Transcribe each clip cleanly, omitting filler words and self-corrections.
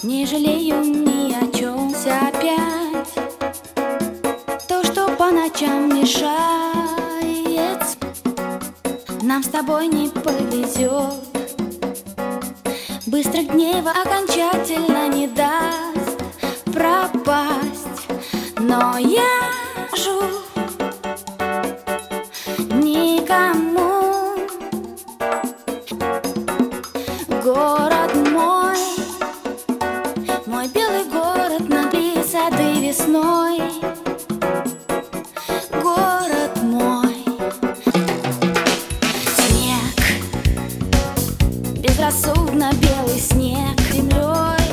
Не жалею ни о чем опять. То, что по ночам мешает, нам с тобой не повезет. Быстрых дней окончательно не даст пропасть. Но я жу никому. Город мой, мой белый город, над сады весной. Город мой. Снег, безрассудно белый снег землей,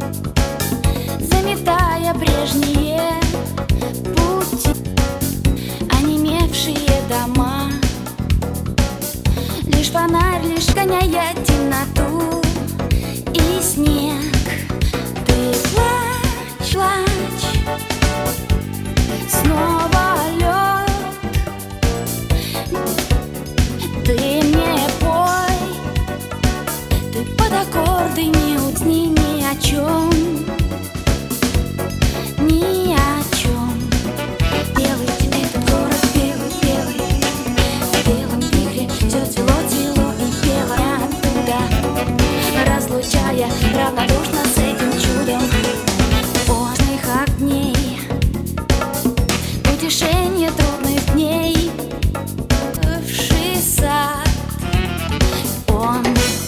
заметая прежние пути, онемевшие дома. Лишь фонарь, лишь гоняет темноту и снег. Ты плачь, плачь, снова лед. Ты мне пой, ты под аккорды, не утни ни о чем, ни о чем. Белый этот город, белый, белый, в белом вихре все цвело, цвело и пело оттуда, разлучая равнодушно с этим чудом поздних огней. Утешение трудных дней, вший сад. Он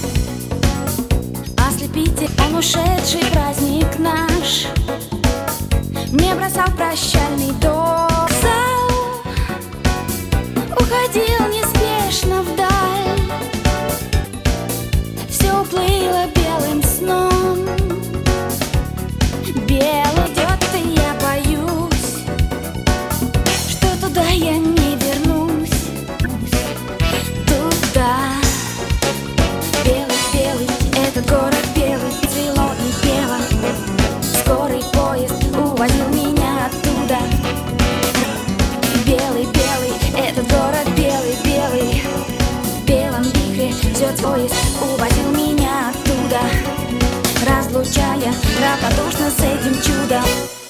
ослепитель, он ушедший праздник наш, мне бросал прощальный токзал, уходил неспешно вдаль. Все уплыло белым сном. Белый идет, и я боюсь, что туда я не вернусь. Туда. Белый, белый, этот город белый, цвело и пело. Скорый поезд увозил меня оттуда. Белый, белый, этот город белый, белый, в белом вихре все поезд увозил меня оттуда, разлучая равнодушно с этим чудом.